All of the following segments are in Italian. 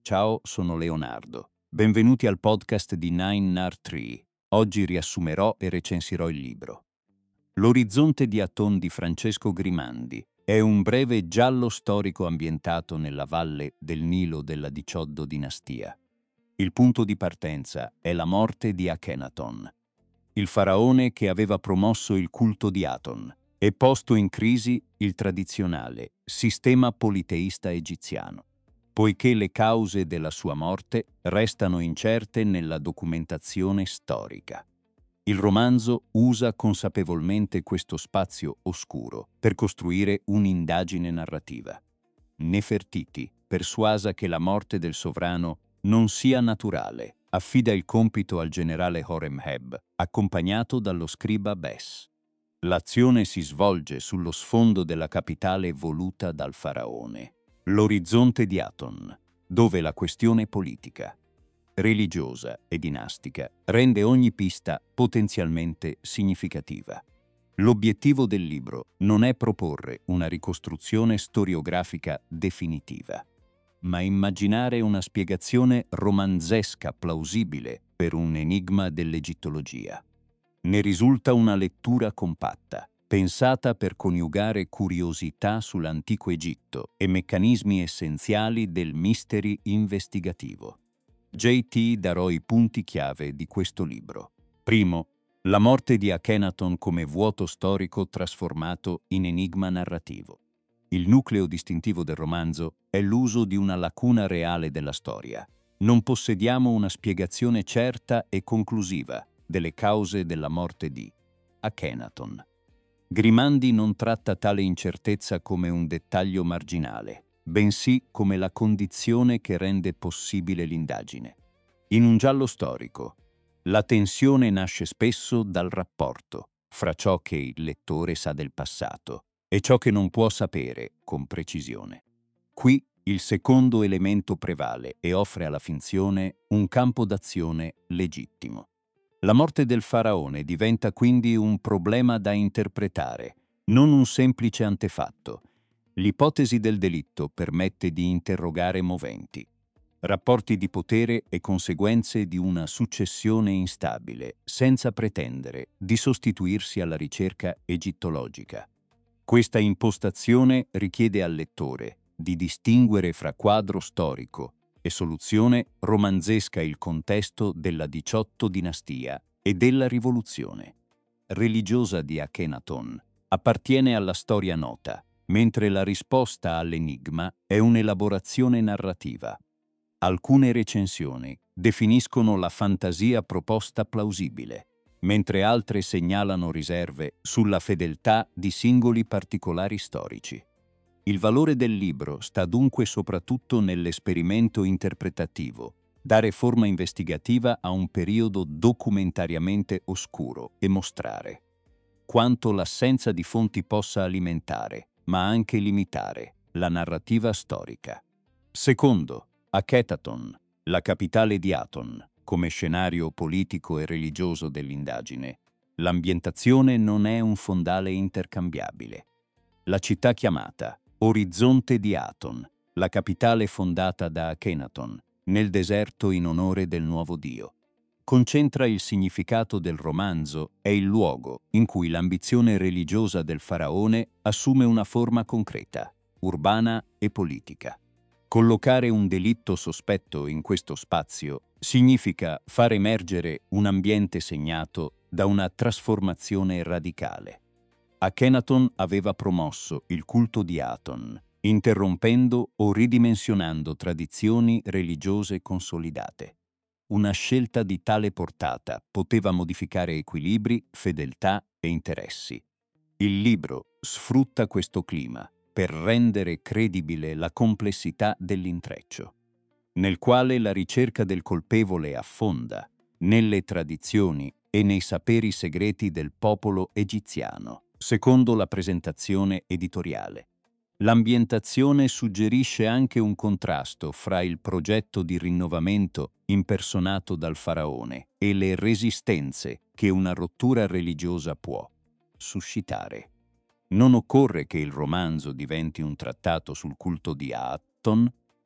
Ciao, sono Leonardo. Benvenuti al podcast di Nine Nar Tree. Oggi riassumerò e recensirò il libro. L'orizzonte di Aton di Francesco Grimandi è un breve giallo storico ambientato nella valle del Nilo della XVIII dinastia. Il punto di partenza è la morte di Akhenaton, il faraone che aveva promosso il culto di Aton e posto in crisi il tradizionale sistema politeista egiziano, poiché le cause della sua morte restano incerte nella documentazione storica. Il romanzo usa consapevolmente questo spazio oscuro per costruire un'indagine narrativa. Nefertiti, persuasa che la morte del sovrano non sia naturale, affida il compito al generale Horemheb, accompagnato dallo scriba Bes. L'azione si svolge sullo sfondo della capitale voluta dal faraone, l'orizzonte di Aton, dove la questione politica, religiosa e dinastica rende ogni pista potenzialmente significativa. L'obiettivo del libro non è proporre una ricostruzione storiografica definitiva, ma immaginare una spiegazione romanzesca plausibile per un enigma dell'egittologia. Ne risulta una lettura compatta, pensata per coniugare curiosità sull'antico Egitto e meccanismi essenziali del mystery investigativo. JT darò i punti chiave di questo libro. Primo, la morte di Akhenaton come vuoto storico trasformato in enigma narrativo. Il nucleo distintivo del romanzo è l'uso di una lacuna reale della storia. Non possediamo una spiegazione certa e conclusiva delle cause della morte di Akhenaton. Grimandi non tratta tale incertezza come un dettaglio marginale, bensì come la condizione che rende possibile l'indagine. In un giallo storico, la tensione nasce spesso dal rapporto fra ciò che il lettore sa del passato e ciò che non può sapere con precisione. Qui il secondo elemento prevale e offre alla finzione un campo d'azione legittimo. La morte del faraone diventa quindi un problema da interpretare, non un semplice antefatto. L'ipotesi del delitto permette di interrogare moventi, rapporti di potere e conseguenze di una successione instabile, senza pretendere di sostituirsi alla ricerca egittologica. Questa impostazione richiede al lettore di distinguere fra quadro storico e soluzione romanzesca il contesto della XVIII dinastia e della rivoluzione religiosa di Akhenaton appartiene alla storia nota, mentre la risposta all'enigma è un'elaborazione narrativa. Alcune recensioni definiscono la fantasia proposta plausibile, mentre altre segnalano riserve sulla fedeltà di singoli particolari storici. Il valore del libro sta dunque soprattutto nell'esperimento interpretativo, dare forma investigativa a un periodo documentariamente oscuro e mostrare quanto l'assenza di fonti possa alimentare, ma anche limitare, la narrativa storica. Secondo, Akhenaton, la capitale di Aton, come scenario politico e religioso dell'indagine. L'ambientazione non è un fondale intercambiabile. La città chiamata Orizzonte di Aton, la capitale fondata da Akhenaton, nel deserto in onore del nuovo dio, concentra il significato del romanzo e il luogo in cui l'ambizione religiosa del faraone assume una forma concreta, urbana e politica. Collocare un delitto sospetto in questo spazio significa far emergere un ambiente segnato da una trasformazione radicale. Akhenaton aveva promosso il culto di Aton, interrompendo o ridimensionando tradizioni religiose consolidate. Una scelta di tale portata poteva modificare equilibri, fedeltà e interessi. Il libro sfrutta questo clima per rendere credibile la complessità dell'intreccio, nel quale la ricerca del colpevole affonda nelle tradizioni e nei saperi segreti del popolo egiziano, secondo la presentazione editoriale. L'ambientazione suggerisce anche un contrasto fra il progetto di rinnovamento impersonato dal faraone e le resistenze che una rottura religiosa può suscitare. Non occorre che il romanzo diventi un trattato sul culto di Aton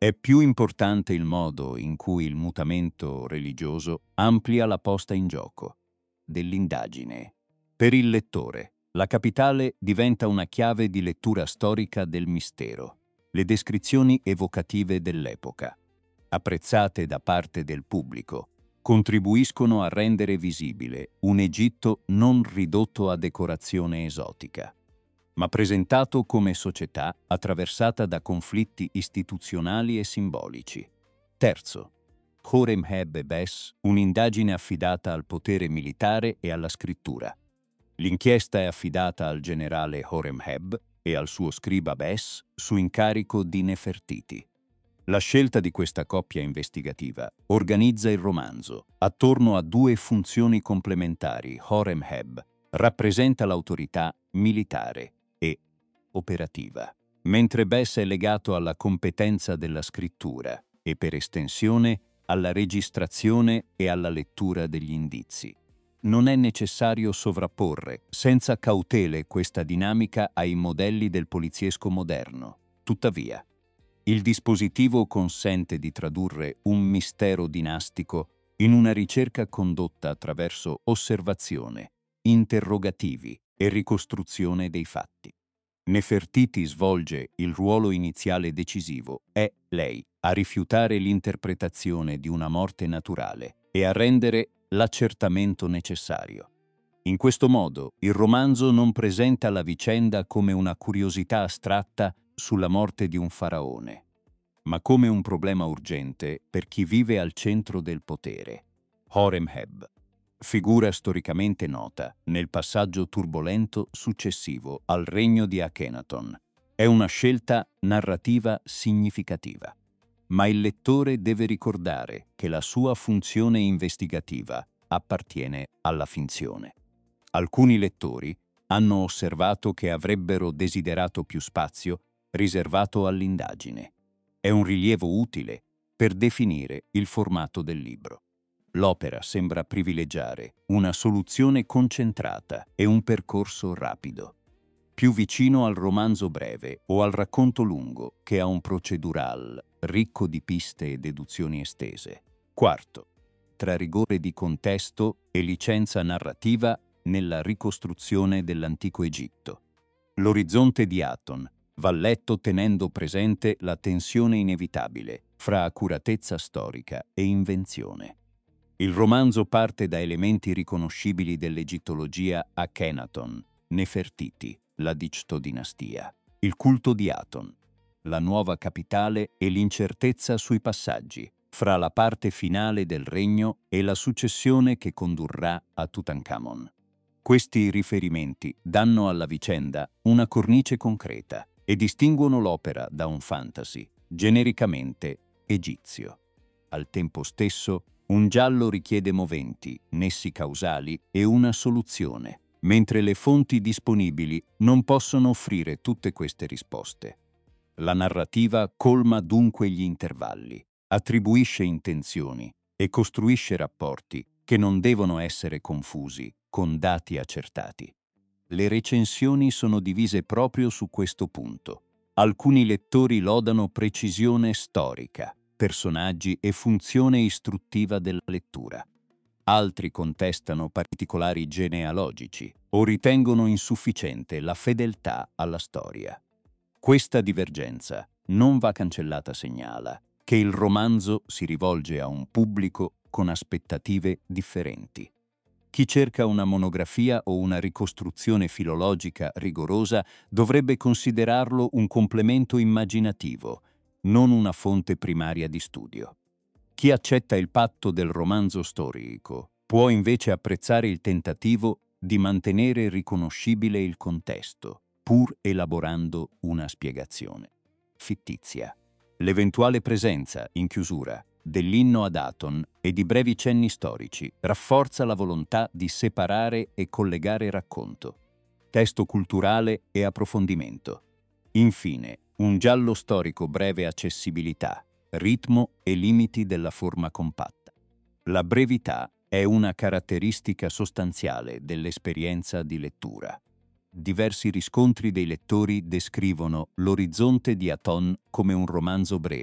È più importante il modo in cui il mutamento religioso amplia la posta in gioco dell'indagine. Per il lettore, la capitale diventa una chiave di lettura storica del mistero. Le descrizioni evocative dell'epoca, apprezzate da parte del pubblico, contribuiscono a rendere visibile un Egitto non ridotto a decorazione esotica, ma presentato come società attraversata da conflitti istituzionali e simbolici. Terzo, Horemheb e Bes, un'indagine affidata al potere militare e alla scrittura. L'inchiesta è affidata al generale Horemheb e al suo scriba Bes su incarico di Nefertiti. La scelta di questa coppia investigativa organizza il romanzo attorno a due funzioni complementari. Horemheb rappresenta l'autorità militare e operativa, mentre Bes è legato alla competenza della scrittura e, per estensione, alla registrazione e alla lettura degli indizi. Non è necessario sovrapporre senza cautele questa dinamica ai modelli del poliziesco moderno. Tuttavia, il dispositivo consente di tradurre un mistero dinastico in una ricerca condotta attraverso osservazione, interrogativi e ricostruzione dei fatti. Nefertiti svolge il ruolo iniziale decisivo. È lei a rifiutare l'interpretazione di una morte naturale e a rendere l'accertamento necessario. In questo modo, il romanzo non presenta la vicenda come una curiosità astratta sulla morte di un faraone, ma come un problema urgente per chi vive al centro del potere. Horemheb, figura storicamente nota nel passaggio turbolento successivo al regno di Akhenaton, è una scelta narrativa significativa. Ma il lettore deve ricordare che la sua funzione investigativa appartiene alla finzione. Alcuni lettori hanno osservato che avrebbero desiderato più spazio riservato all'indagine. È un rilievo utile per definire il formato del libro. L'opera sembra privilegiare una soluzione concentrata e un percorso rapido, più vicino al romanzo breve o al racconto lungo che a un procedural ricco di piste e deduzioni estese. Quarto, tra rigore di contesto e licenza narrativa nella ricostruzione dell'antico Egitto. L'orizzonte di Aton va letto tenendo presente la tensione inevitabile fra accuratezza storica e invenzione. Il romanzo parte da elementi riconoscibili dell'egittologia Akhenaton, Nefertiti, la Dicto-dinastia, il culto di Aton, la nuova capitale e l'incertezza sui passaggi fra la parte finale del regno e la successione che condurrà a Tutankhamon. Questi riferimenti danno alla vicenda una cornice concreta e distinguono l'opera da un fantasy genericamente egizio. Al tempo stesso, un giallo richiede moventi, nessi causali e una soluzione, mentre le fonti disponibili non possono offrire tutte queste risposte. La narrativa colma dunque gli intervalli, attribuisce intenzioni e costruisce rapporti che non devono essere confusi con dati accertati. Le recensioni sono divise proprio su questo punto. Alcuni lettori lodano precisione storica, personaggi e funzione istruttiva della lettura. Altri contestano particolari genealogici o ritengono insufficiente la fedeltà alla storia. Questa divergenza non va cancellata, segnala che il romanzo si rivolge a un pubblico con aspettative differenti. Chi cerca una monografia o una ricostruzione filologica rigorosa dovrebbe considerarlo un complemento immaginativo, non una fonte primaria di studio. Chi accetta il patto del romanzo storico può invece apprezzare il tentativo di mantenere riconoscibile il contesto, pur elaborando una spiegazione fittizia. L'eventuale presenza, in chiusura, dell'inno ad Aton e di brevi cenni storici rafforza la volontà di separare e collegare racconto, testo culturale e approfondimento. Infine, un giallo storico breve accessibilità, ritmo e limiti della forma compatta. La brevità è una caratteristica sostanziale dell'esperienza di lettura. Diversi riscontri dei lettori descrivono L'orizzonte di Aton come un romanzo breve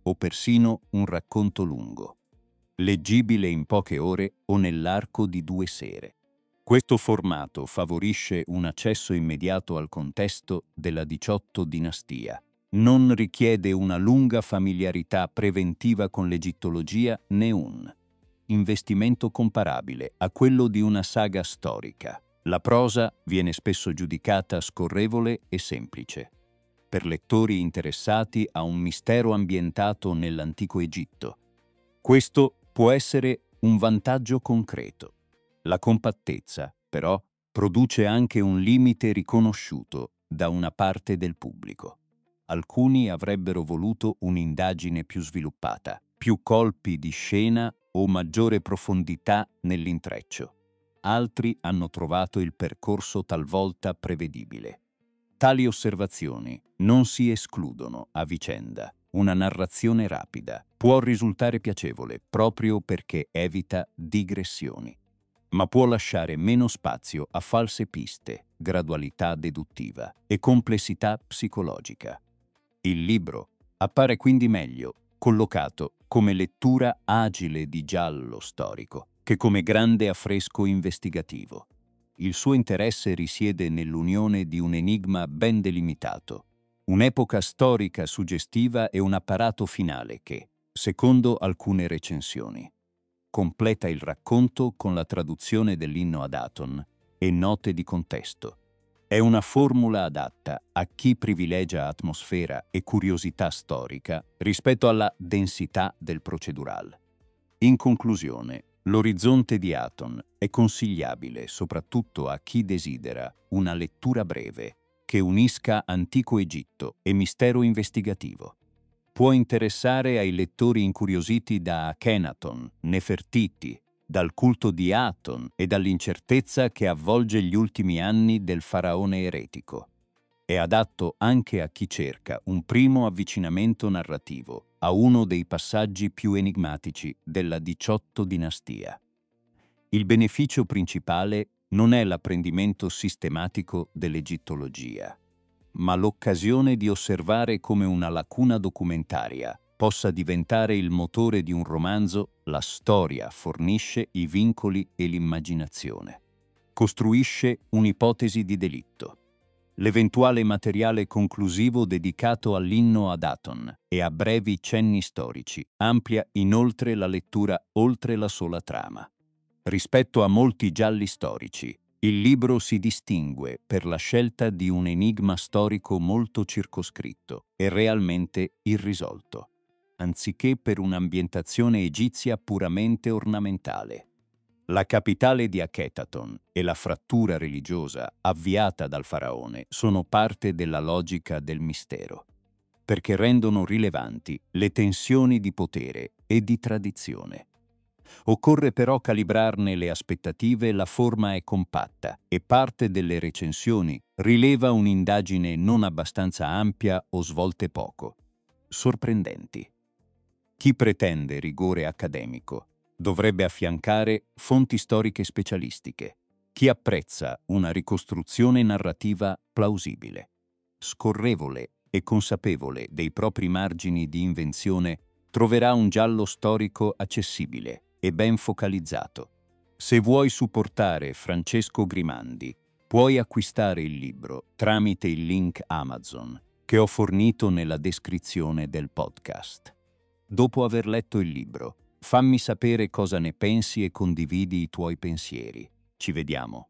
o persino un racconto lungo, leggibile in poche ore o nell'arco di 2 sere. Questo formato favorisce un accesso immediato al contesto della XVIII dinastia. Non richiede una lunga familiarità preventiva con l'egittologia né un investimento comparabile a quello di una saga storica. La prosa viene spesso giudicata scorrevole e semplice. Per lettori interessati a un mistero ambientato nell'antico Egitto. Questo può essere un vantaggio concreto. La compattezza, però, produce anche un limite riconosciuto da una parte del pubblico. Alcuni avrebbero voluto un'indagine più sviluppata, più colpi di scena o maggiore profondità nell'intreccio. Altri hanno trovato il percorso talvolta prevedibile. Tali osservazioni non si escludono a vicenda. Una narrazione rapida può risultare piacevole proprio perché evita digressioni, ma può lasciare meno spazio a false piste, gradualità deduttiva e complessità psicologica. Il libro appare quindi meglio collocato come lettura agile di giallo storico che come grande affresco investigativo. Il suo interesse risiede nell'unione di un enigma ben delimitato, un'epoca storica suggestiva e un apparato finale che, secondo alcune recensioni, completa il racconto con la traduzione dell'inno ad Aton e note di contesto. È una formula adatta a chi privilegia atmosfera e curiosità storica rispetto alla densità del procedural. In conclusione, L'orizzonte di Aton è consigliabile soprattutto a chi desidera una lettura breve che unisca antico Egitto e mistero investigativo. Può interessare ai lettori incuriositi da Akhenaton, Nefertiti, dal culto di Aton e dall'incertezza che avvolge gli ultimi anni del faraone eretico. È adatto anche a chi cerca un primo avvicinamento narrativo a uno dei passaggi più enigmatici della XVIII dinastia. Il beneficio principale non è l'apprendimento sistematico dell'egittologia, ma l'occasione di osservare come una lacuna documentaria possa diventare il motore di un romanzo. La storia fornisce i vincoli e l'immaginazione. Costruisce un'ipotesi di delitto. L'eventuale materiale conclusivo dedicato all'inno ad Aton e a brevi cenni storici amplia inoltre la lettura oltre la sola trama. Rispetto a molti gialli storici, il libro si distingue per la scelta di un enigma storico molto circoscritto e realmente irrisolto, anziché per un'ambientazione egizia puramente ornamentale. La capitale di Akhetaton e la frattura religiosa avviata dal faraone sono parte della logica del mistero, perché rendono rilevanti le tensioni di potere e di tradizione. Occorre però calibrarne le aspettative. La forma è compatta e parte delle recensioni rileva un'indagine non abbastanza ampia o svolte poco sorprendenti. Chi pretende rigore accademico dovrebbe affiancare fonti storiche specialistiche. Chi apprezza una ricostruzione narrativa plausibile, scorrevole e consapevole dei propri margini di invenzione troverà un giallo storico accessibile e ben focalizzato. Se vuoi supportare Francesco Grimandi, puoi acquistare il libro tramite il link Amazon che ho fornito nella descrizione del podcast. Dopo aver letto il libro, fammi sapere cosa ne pensi e condividi i tuoi pensieri. Ci vediamo.